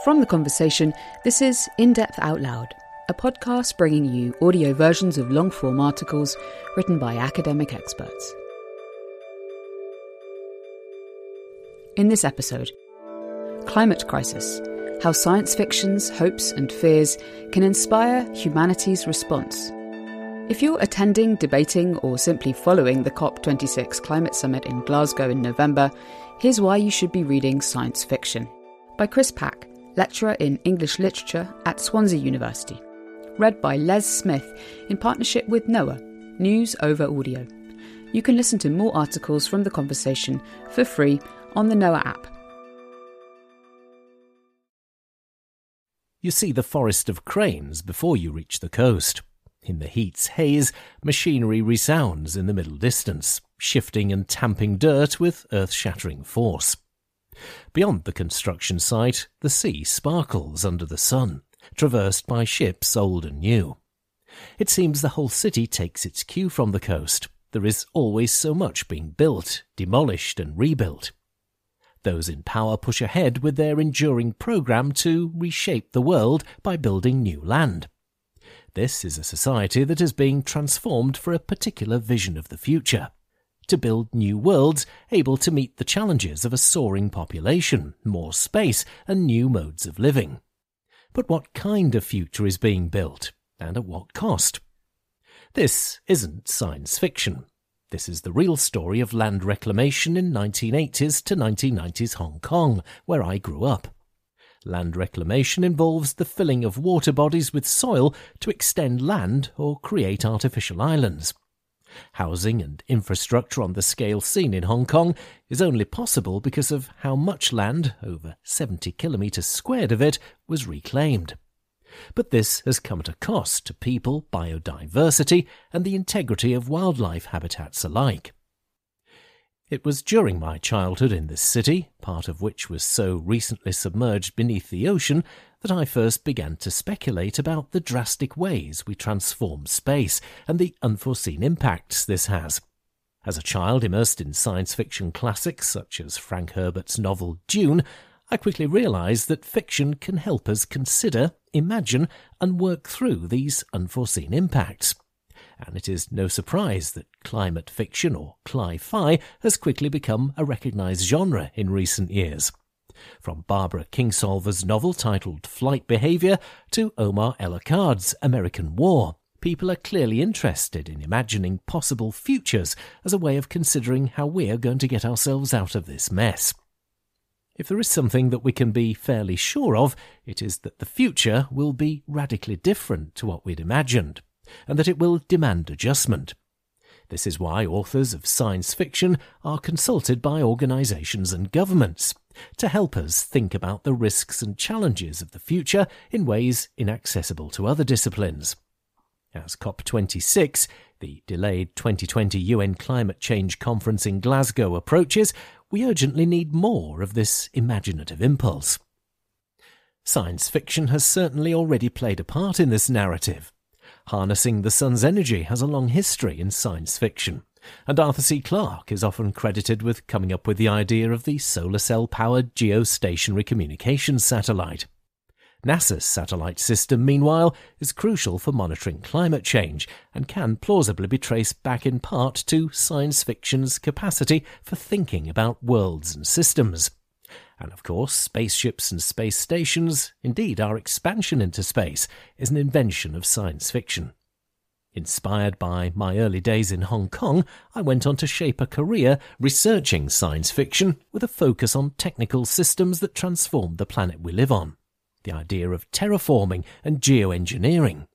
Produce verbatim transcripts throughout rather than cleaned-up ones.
From The Conversation, this is In Depth Out Loud, a podcast bringing you audio versions of long-form articles written by academic experts. In this episode, Climate Crisis: How Science Fiction's Hopes and Fears Can Inspire Humanity's Response. If you're attending, debating, or simply following the COP twenty-six Climate Summit in Glasgow in November, here's why you should be reading Science Fiction, by Chris Pack, lecturer in English Literature at Swansea University. Read by Les Smith in partnership with NOAA, News Over Audio. You can listen to more articles from The Conversation for free on the NOAA app. You see the forest of cranes before you reach the coast. In the heat's haze, machinery resounds in the middle distance, shifting and tamping dirt with earth-shattering force. Beyond the construction site, the sea sparkles under the sun, traversed by ships old and new. It seems the whole city takes its cue from the coast. There is always so much being built, demolished and rebuilt. Those in power push ahead with their enduring programme to reshape the world by building new land. This is a society that is being transformed for a particular vision of the future. To build new worlds able to meet the challenges of a soaring population, more space and new modes of living. But what kind of future is being built, and at what cost? This isn't science fiction. This is the real story of land reclamation in nineteen eighties to nineteen nineties Hong Kong, where I grew up. Land reclamation involves the filling of water bodies with soil to extend land or create artificial islands. Housing and infrastructure on the scale seen in Hong Kong is only possible because of how much land, over seventy kilometres squared of it, was reclaimed. But this has come at a cost to people, biodiversity, and the integrity of wildlife habitats alike. It was during my childhood in this city, part of which was so recently submerged beneath the ocean, that I first began to speculate about the drastic ways we transform space and the unforeseen impacts this has. As a child immersed in science fiction classics such as Frank Herbert's novel Dune, I quickly realised that fiction can help us consider, imagine and work through these unforeseen impacts. And it is no surprise that climate fiction, or cli-fi, has quickly become a recognised genre in recent years. From Barbara Kingsolver's novel titled Flight Behaviour to Omar El-Akkad's American War, people are clearly interested in imagining possible futures as a way of considering how we're going to get ourselves out of this mess. If there is something that we can be fairly sure of, it is that the future will be radically different to what we'd imagined, and that it will demand adjustment. This is why authors of science fiction are consulted by organisations and governments to help us think about the risks and challenges of the future in ways inaccessible to other disciplines. As COP twenty-six, the delayed twenty twenty U N Climate Change Conference in Glasgow, approaches, we urgently need more of this imaginative impulse. Science fiction has certainly already played a part in this narrative. Harnessing the sun's energy has a long history in science fiction, and Arthur C. Clarke is often credited with coming up with the idea of the solar cell-powered geostationary communications satellite. NASA's satellite system, meanwhile, is crucial for monitoring climate change and can plausibly be traced back in part to science fiction's capacity for thinking about worlds and systems. And of course, spaceships and space stations, indeed our expansion into space, is an invention of science fiction. Inspired by my early days in Hong Kong, I went on to shape a career researching science fiction with a focus on technical systems that transform the planet we live on. The idea of terraforming and geoengineering.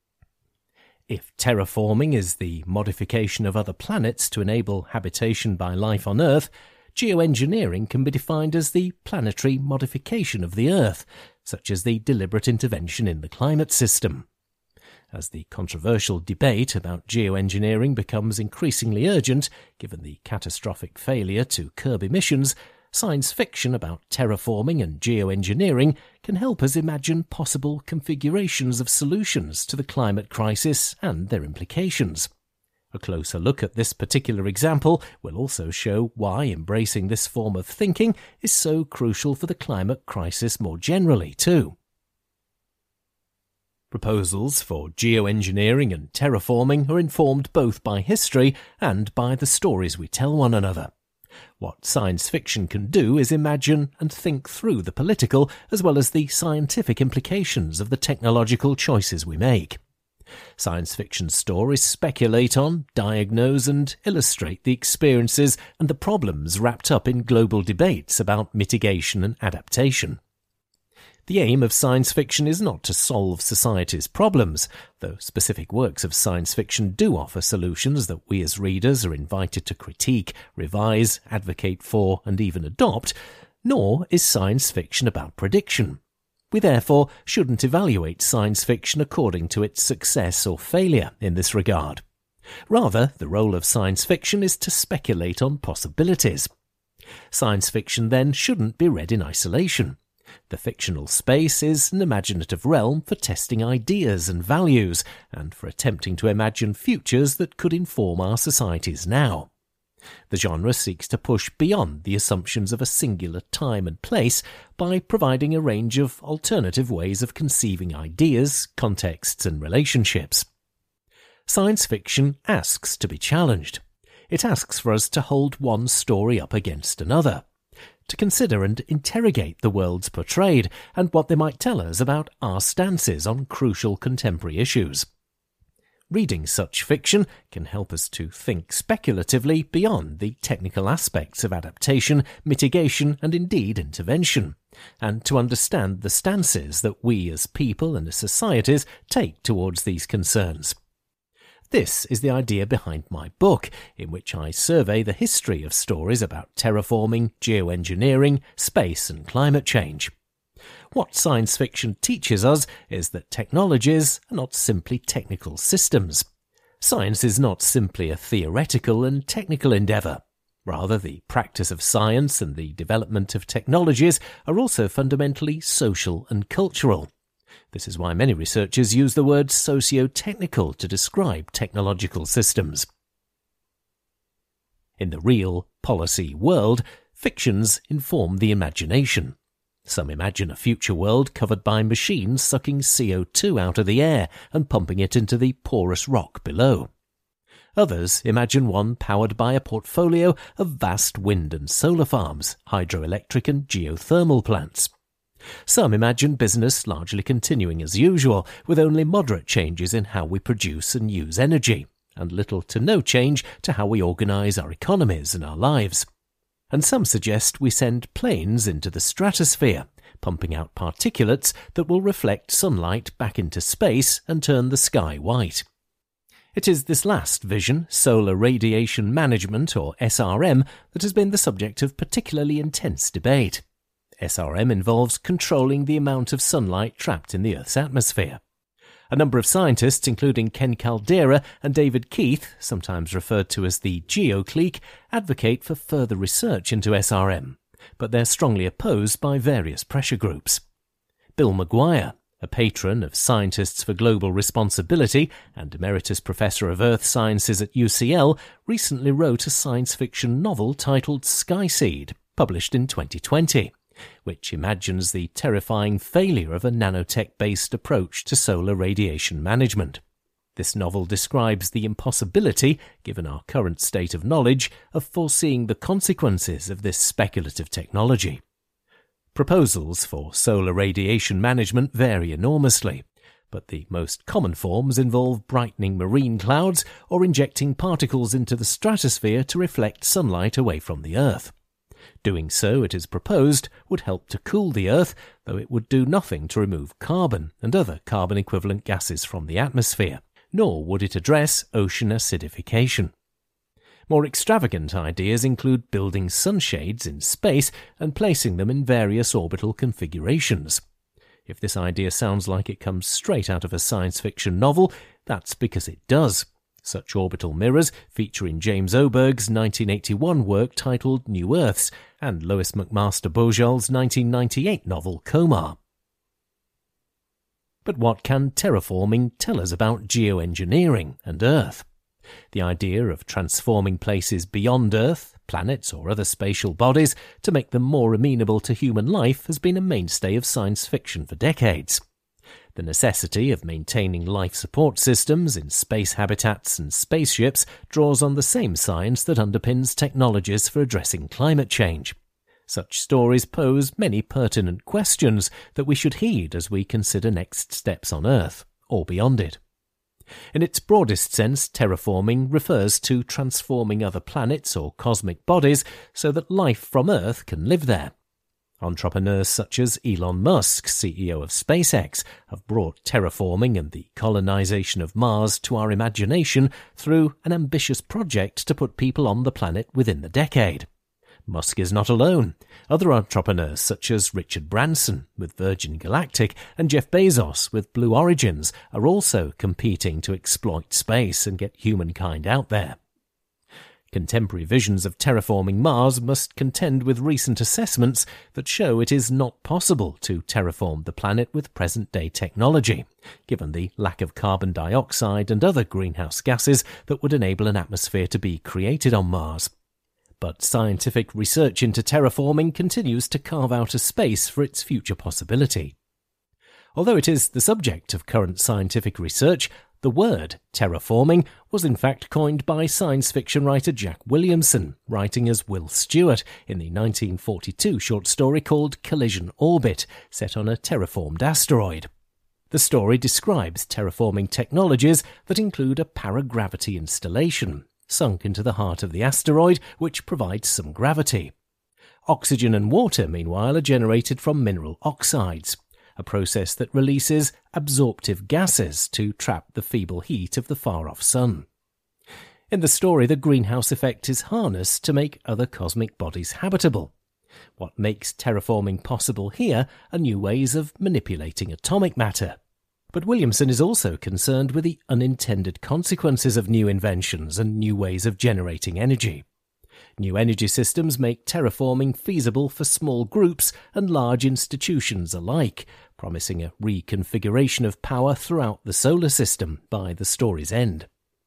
If terraforming is the modification of other planets to enable habitation by life on Earth, geoengineering can be defined as the planetary modification of the Earth, such as the deliberate intervention in the climate system. As the controversial debate about geoengineering becomes increasingly urgent, given the catastrophic failure to curb emissions, science fiction about terraforming and geoengineering can help us imagine possible configurations of solutions to the climate crisis and their implications. A closer look at this particular example will also show why embracing this form of thinking is so crucial for the climate crisis more generally, too. Proposals for geoengineering and terraforming are informed both by history and by the stories we tell one another. What science fiction can do is imagine and think through the political as well as the scientific implications of the technological choices we make. Science fiction stories speculate on, diagnose and illustrate the experiences and the problems wrapped up in global debates about mitigation and adaptation. The aim of science fiction is not to solve society's problems, though specific works of science fiction do offer solutions that we as readers are invited to critique, revise, advocate for, and even adopt, nor is science fiction about prediction. We therefore shouldn't evaluate science fiction according to its success or failure in this regard. Rather, the role of science fiction is to speculate on possibilities. Science fiction then shouldn't be read in isolation. The fictional space is an imaginative realm for testing ideas and values, and for attempting to imagine futures that could inform our societies now. The genre seeks to push beyond the assumptions of a singular time and place by providing a range of alternative ways of conceiving ideas, contexts, and relationships. Science fiction asks to be challenged. It asks for us to hold one story up against another, to consider and interrogate the worlds portrayed and what they might tell us about our stances on crucial contemporary issues. Reading such fiction can help us to think speculatively beyond the technical aspects of adaptation, mitigation, and indeed intervention, and to understand the stances that we as people and as societies take towards these concerns. This is the idea behind my book, in which I survey the history of stories about terraforming, geoengineering, space and climate change. What science fiction teaches us is that technologies are not simply technical systems. Science is not simply a theoretical and technical endeavour. Rather, the practice of science and the development of technologies are also fundamentally social and cultural. This is why many researchers use the word socio-technical to describe technological systems. In the real policy world, fictions inform the imagination. Some imagine a future world covered by machines sucking C O two out of the air and pumping it into the porous rock below. Others imagine one powered by a portfolio of vast wind and solar farms, hydroelectric and geothermal plants. Some imagine business largely continuing as usual, with only moderate changes in how we produce and use energy, and little to no change to how we organise our economies and our lives. And some suggest we send planes into the stratosphere, pumping out particulates that will reflect sunlight back into space and turn the sky white. It is this last vision, solar radiation management, or S R M, that has been the subject of particularly intense debate. S R M involves controlling the amount of sunlight trapped in the Earth's atmosphere. A number of scientists, including Ken Caldeira and David Keith, sometimes referred to as the GeoClique, advocate for further research into S R M, but they're strongly opposed by various pressure groups. Bill McGuire, a patron of Scientists for Global Responsibility and Emeritus Professor of Earth Sciences at U C L, recently wrote a science fiction novel titled Skyseed, published in twenty twenty. Which imagines the terrifying failure of a nanotech-based approach to solar radiation management. This novel describes the impossibility, given our current state of knowledge, of foreseeing the consequences of this speculative technology. Proposals for solar radiation management vary enormously, but the most common forms involve brightening marine clouds or injecting particles into the stratosphere to reflect sunlight away from the Earth. Doing so, it is proposed, would help to cool the Earth, though it would do nothing to remove carbon and other carbon-equivalent gases from the atmosphere, nor would it address ocean acidification. More extravagant ideas include building sunshades in space and placing them in various orbital configurations. If this idea sounds like it comes straight out of a science fiction novel, that's because it does. Such orbital mirrors feature in James Oberg's nineteen eighty-one work titled New Earths and Lois McMaster Bojal's nineteen ninety-eight novel Komar. But what can terraforming tell us about geoengineering and Earth? The idea of transforming places beyond Earth, planets or other spatial bodies, to make them more amenable to human life has been a mainstay of science fiction for decades. The necessity of maintaining life support systems in space habitats and spaceships draws on the same science that underpins technologies for addressing climate change. Such stories pose many pertinent questions that we should heed as we consider next steps on Earth, or beyond it. In its broadest sense, terraforming refers to transforming other planets or cosmic bodies so that life from Earth can live there. Entrepreneurs such as Elon Musk, C E O of SpaceX, have brought terraforming and the colonization of Mars to our imagination through an ambitious project to put people on the planet within the decade. Musk is not alone. Other entrepreneurs such as Richard Branson with Virgin Galactic and Jeff Bezos with Blue Origins are also competing to exploit space and get humankind out there. Contemporary visions of terraforming Mars must contend with recent assessments that show it is not possible to terraform the planet with present-day technology, given the lack of carbon dioxide and other greenhouse gases that would enable an atmosphere to be created on Mars. But scientific research into terraforming continues to carve out a space for its future possibility. Although it is the subject of current scientific research, the word terraforming was in fact coined by science fiction writer Jack Williamson, writing as Will Stewart in the nineteen forty-two short story called Collision Orbit, set on a terraformed asteroid. The story describes terraforming technologies that include a paragravity installation, sunk into the heart of the asteroid, which provides some gravity. Oxygen and water, meanwhile, are generated from mineral oxides, a process that releases absorptive gases to trap the feeble heat of the far-off sun. In the story, the greenhouse effect is harnessed to make other cosmic bodies habitable. What makes terraforming possible here are new ways of manipulating atomic matter. But Williamson is also concerned with the unintended consequences of new inventions and new ways of generating energy. New energy systems make terraforming feasible for small groups and large institutions alike, promising a reconfiguration of power throughout the solar system by the story's end.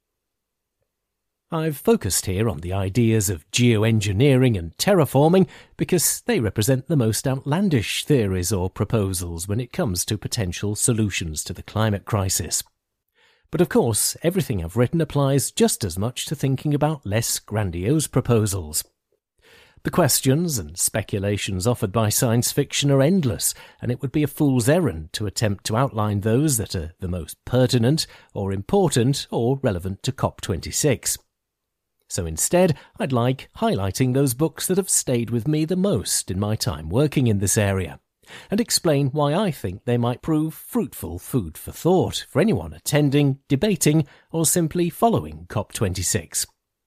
I've focused here on the ideas of geoengineering and terraforming because they represent the most outlandish theories or proposals when it comes to potential solutions to the climate crisis. But of course, everything I've written applies just as much to thinking about less grandiose proposals. The questions and speculations offered by science fiction are endless, and it would be a fool's errand to attempt to outline those that are the most pertinent or important or relevant to COP twenty-six. So instead, I'd like highlighting those books that have stayed with me the most in my time working in this area, and explain why I think they might prove fruitful food for thought for anyone attending, debating, or simply following COP twenty-six.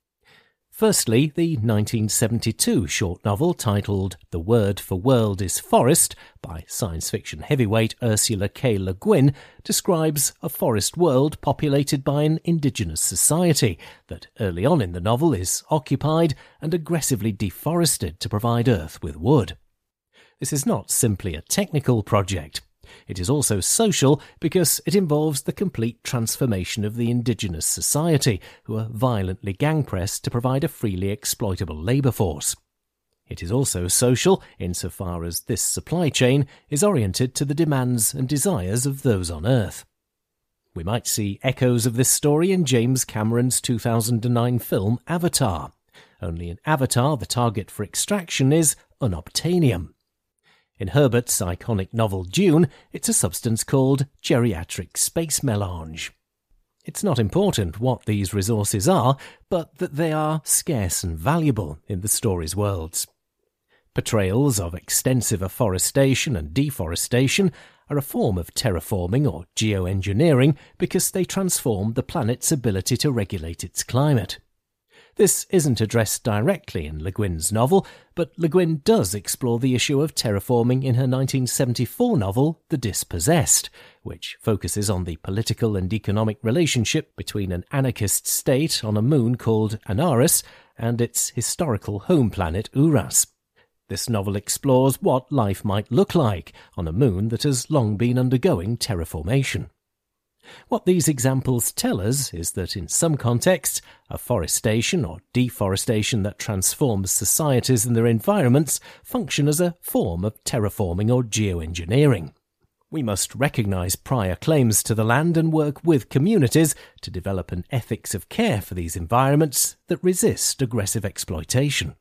Firstly, the nineteen seventy-two short novel titled The Word for World is Forest by science fiction heavyweight Ursula K. Le Guin describes a forest world populated by an indigenous society that early on in the novel is occupied and aggressively deforested to provide Earth with wood. This is not simply a technical project. It is also social because it involves the complete transformation of the indigenous society, who are violently gang-pressed to provide a freely exploitable labour force. It is also social insofar as this supply chain is oriented to the demands and desires of those on Earth. We might see echoes of this story in James Cameron's two thousand nine film Avatar. Only in Avatar, the target for extraction is unobtainium. In Herbert's iconic novel Dune, it's a substance called geriatric space melange. It's not important what these resources are, but that they are scarce and valuable in the story's worlds. Portrayals of extensive afforestation and deforestation are a form of terraforming or geoengineering because they transform the planet's ability to regulate its climate. This isn't addressed directly in Le Guin's novel, but Le Guin does explore the issue of terraforming in her nineteen seventy-four novel The Dispossessed, which focuses on the political and economic relationship between an anarchist state on a moon called Anaris and its historical home planet Uras. This novel explores what life might look like on a moon that has long been undergoing terraformation. What these examples tell us is that in some contexts, afforestation or deforestation that transforms societies and their environments function as a form of terraforming or geoengineering. We must recognise prior claims to the land and work with communities to develop an ethics of care for these environments that resist aggressive exploitation.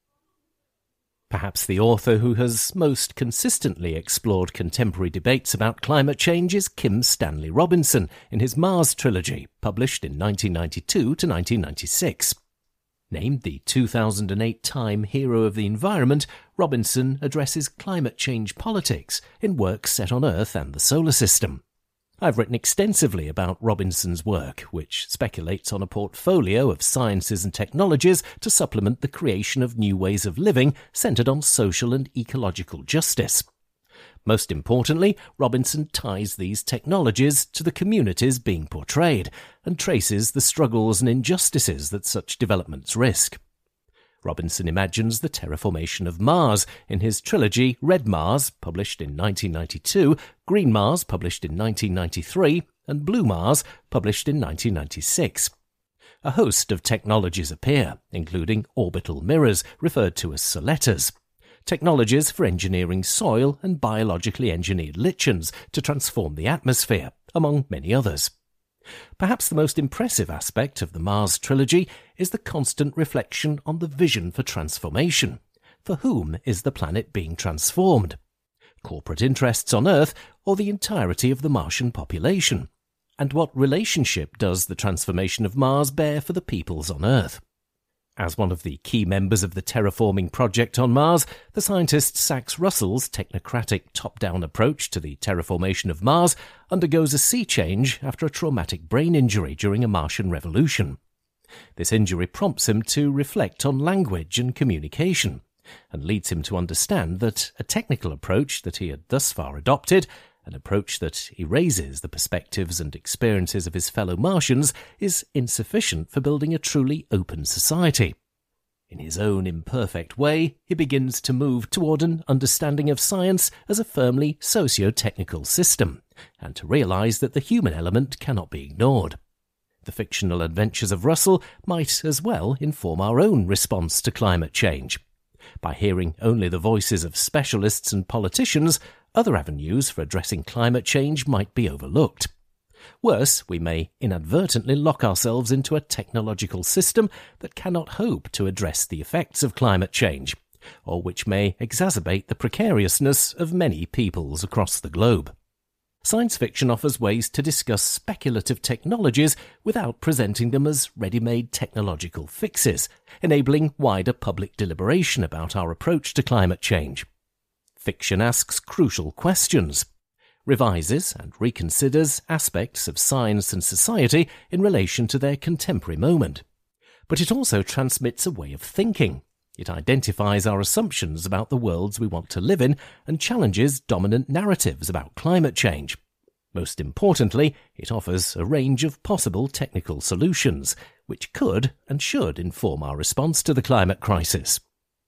Perhaps the author who has most consistently explored contemporary debates about climate change is Kim Stanley Robinson in his Mars trilogy, published in nineteen ninety-two to nineteen ninety-six. Named the two thousand eight Time Hero of the Environment, Robinson addresses climate change politics in works set on Earth and the solar system. I've written extensively about Robinson's work, which speculates on a portfolio of sciences and technologies to supplement the creation of new ways of living centred on social and ecological justice. Most importantly, Robinson ties these technologies to the communities being portrayed and traces the struggles and injustices that such developments risk. Robinson imagines the terraformation of Mars in his trilogy Red Mars, published in nineteen ninety-two, Green Mars, published in nineteen ninety-three, and Blue Mars, published in nineteen ninety-six. A host of technologies appear, including orbital mirrors, referred to as soletas, technologies for engineering soil and biologically engineered lichens to transform the atmosphere, among many others. Perhaps the most impressive aspect of the Mars trilogy is the constant reflection on the vision for transformation. For whom is the planet being transformed? Corporate interests on Earth or the entirety of the Martian population? And what relationship does the transformation of Mars bear for the peoples on Earth? As one of the key members of the terraforming project on Mars, the scientist Sax Russell's technocratic top-down approach to the terraformation of Mars undergoes a sea change after a traumatic brain injury during a Martian revolution. This injury prompts him to reflect on language and communication, and leads him to understand that a technical approach that he had thus far adopted, an approach that erases the perspectives and experiences of his fellow Martians, is insufficient for building a truly open society. In his own imperfect way, he begins to move toward an understanding of science as a firmly socio-technical system, and to realise that the human element cannot be ignored. The fictional adventures of Russell might as well inform our own response to climate change. By hearing only the voices of specialists and politicians, other avenues for addressing climate change might be overlooked. Worse, we may inadvertently lock ourselves into a technological system that cannot hope to address the effects of climate change, or which may exacerbate the precariousness of many peoples across the globe. Science fiction offers ways to discuss speculative technologies without presenting them as ready-made technological fixes, enabling wider public deliberation about our approach to climate change. Fiction asks crucial questions, revises and reconsiders aspects of science and society in relation to their contemporary moment. But it also transmits a way of thinking. It identifies our assumptions about the worlds we want to live in and challenges dominant narratives about climate change. Most importantly, it offers a range of possible technical solutions, which could and should inform our response to the climate crisis.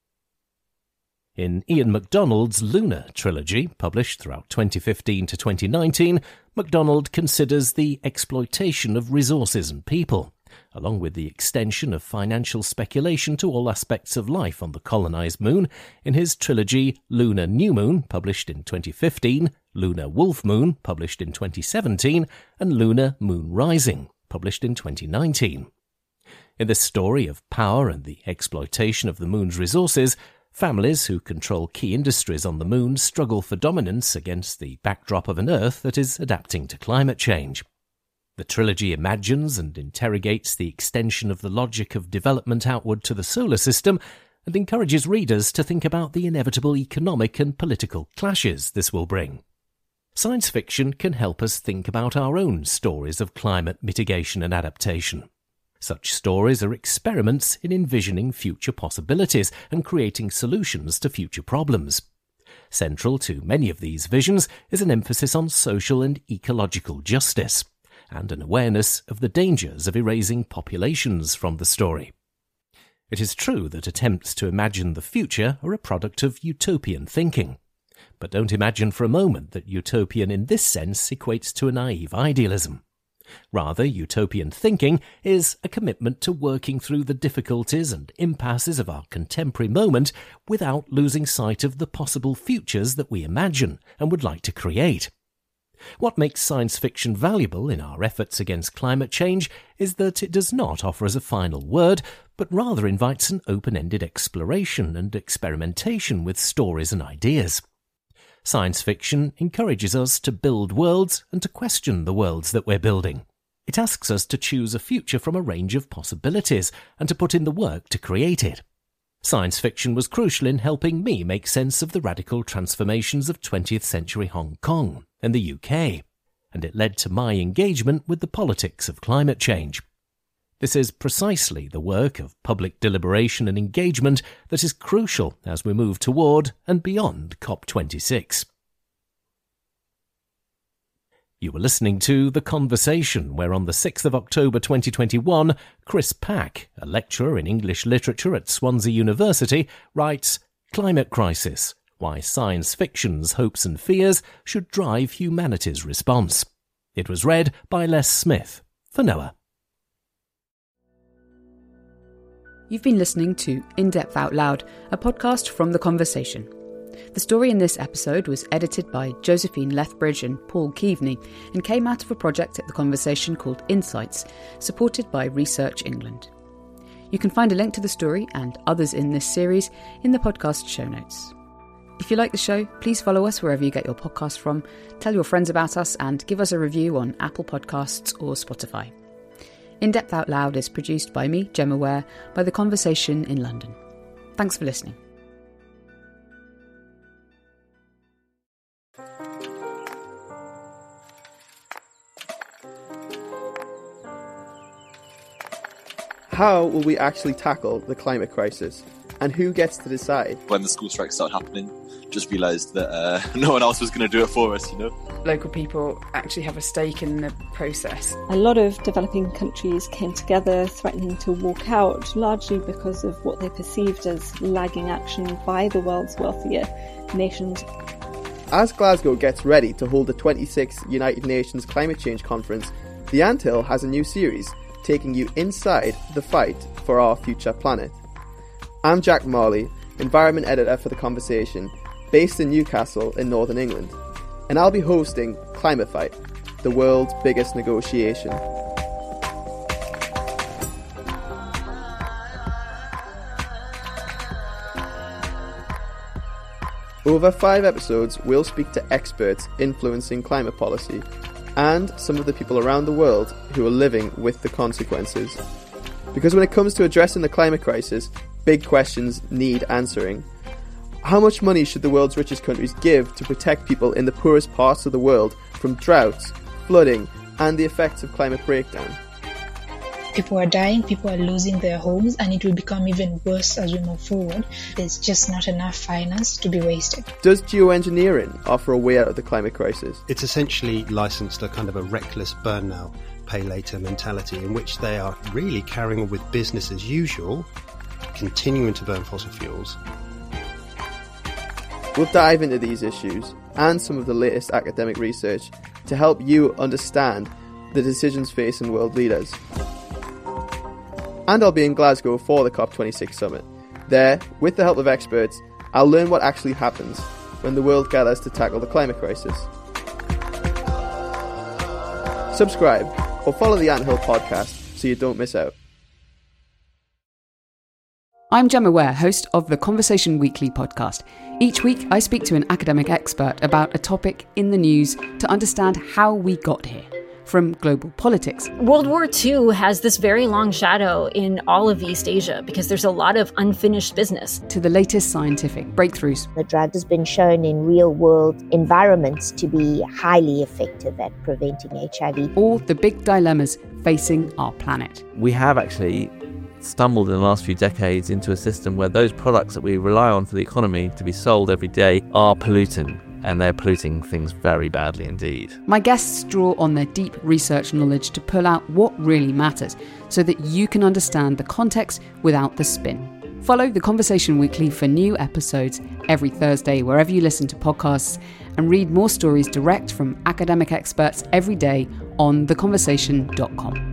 In Ian MacDonald's Luna trilogy, published throughout twenty fifteen to twenty nineteen, MacDonald considers the exploitation of resources and people, along with the extension of financial speculation to all aspects of life on the colonised moon, in his trilogy Lunar New Moon, published in twenty fifteen, Lunar Wolf Moon, published in twenty seventeen, and Lunar Moon Rising, published in twenty nineteen. In this story of power and the exploitation of the moon's resources, families who control key industries on the moon struggle for dominance against the backdrop of an Earth that is adapting to climate change. The trilogy imagines and interrogates the extension of the logic of development outward to the solar system and encourages readers to think about the inevitable economic and political clashes this will bring. Science fiction can help us think about our own stories of climate mitigation and adaptation. Such stories are experiments in envisioning future possibilities and creating solutions to future problems. Central to many of these visions is an emphasis on social and ecological justice, and an awareness of the dangers of erasing populations from the story. It is true that attempts to imagine the future are a product of utopian thinking, but don't imagine for a moment that utopian in this sense equates to a naive idealism. Rather, utopian thinking is a commitment to working through the difficulties and impasses of our contemporary moment without losing sight of the possible futures that we imagine and would like to create. What makes science fiction valuable in our efforts against climate change is that it does not offer us a final word, but rather invites an open-ended exploration and experimentation with stories and ideas. Science fiction encourages us to build worlds and to question the worlds that we're building. It asks us to choose a future from a range of possibilities and to put in the work to create it. Science fiction was crucial in helping me make sense of the radical transformations of twentieth century Hong Kong and the U K, and it led to my engagement with the politics of climate change. This is precisely the work of public deliberation and engagement that is crucial as we move toward and beyond COP twenty-six. You were listening to The Conversation, where on the sixth of October twenty twenty-one, Chris Pack, a lecturer in English literature at Swansea University, writes, "Climate Crisis: Why Science Fiction's Hopes and Fears Should Drive Humanity's Response." It was read by Les Smith for Noah. You've been listening to In Depth Out Loud, a podcast from The Conversation. The story in this episode was edited by Josephine Lethbridge and Paul Keaveney and came out of a project at The Conversation called Insights, supported by Research England. You can find a link to the story and others in this series in the podcast show notes. If you like the show, please follow us wherever you get your podcasts from, tell your friends about us, and give us a review on Apple Podcasts or Spotify. In Depth Out Loud is produced by me, Gemma Ware, by The Conversation in London. Thanks for listening. How will we actually tackle the climate crisis? And who gets to decide? When the school strikes started happening, just realised that uh, no one else was going to do it for us, you know? Local people actually have a stake in the process. A lot of developing countries came together threatening to walk out, largely because of what they perceived as lagging action by the world's wealthier nations. As Glasgow gets ready to hold the twenty-sixth United Nations Climate Change Conference, The Anthill has a new series taking you inside the fight for our future planet. I'm Jack Marley, Environment Editor for The Conversation, based in Newcastle in Northern England, and I'll be hosting Climate Fight, the world's biggest negotiation. Over five episodes, we'll speak to experts influencing climate policy and some of the people around the world who are living with the consequences. Because when it comes to addressing the climate crisis, big questions need answering. How much money should the world's richest countries give to protect people in the poorest parts of the world from droughts, flooding, and the effects of climate breakdown? People are dying, people are losing their homes, and it will become even worse as we move forward. There's just not enough finance to be wasted. Does geoengineering offer a way out of the climate crisis? It's essentially licensed a kind of a reckless burn now, pay later mentality in which they are really carrying on with business as usual, continuing to burn fossil fuels. We'll dive into these issues and some of the latest academic research to help you understand the decisions facing world leaders. And I'll be in Glasgow for the COP twenty-six summit. There, with the help of experts, I'll learn what actually happens when the world gathers to tackle the climate crisis. Subscribe or follow the Anthill podcast so you don't miss out. I'm Gemma Ware, host of the Conversation Weekly podcast. Each week, I speak to an academic expert about a topic in the news to understand how we got here. From global politics. World War Two has this very long shadow in all of East Asia because there's a lot of unfinished business. To the latest scientific breakthroughs. The drug has been shown in real-world environments to be highly effective at preventing H I V. Or the big dilemmas facing our planet. We have actually stumbled in the last few decades into a system where those products that we rely on for the economy to be sold every day are polluting. And they're polluting things very badly indeed. My guests draw on their deep research knowledge to pull out what really matters so that you can understand the context without the spin. Follow The Conversation Weekly for new episodes every Thursday wherever you listen to podcasts, and read more stories direct from academic experts every day on the conversation dot com.